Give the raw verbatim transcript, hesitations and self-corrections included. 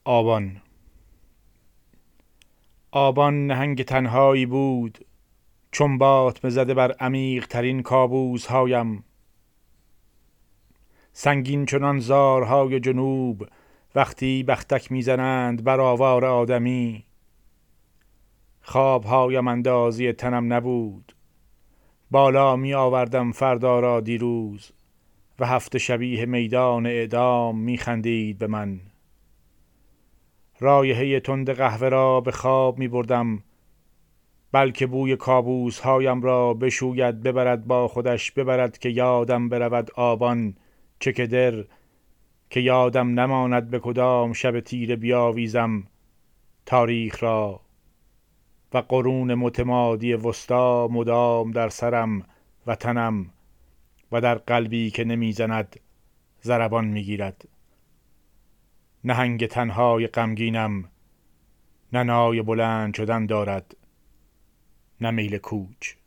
آبان آبان نهنگ تنهایی بود، چون باطمه زده بر عمیق ترین کابوس هایم. سنگین چنان زارهای جنوب وقتی بختک میزنند بر آوار آدمی. خوابهایم اندازی تنم نبود، بالا می آوردم فردا را دیروز و هفته شبیه میدان اعدام می خندید به من. رایحه تند قهوه را به خواب می بردم، بلکه بوی کابوس هایم را بشوید ببرد با خودش، ببرد که یادم برود آبان چه که در، که یادم نماند به کدام شب تیره بیاویزم تاریخ را و قرون متمادی وسطا مدام در سرم و تنم و در قلبی که نمیزند ضربان میگیرد. نهنگ تنهای غمگینم، نه نای بلند شدن دارد نه میل کوچ.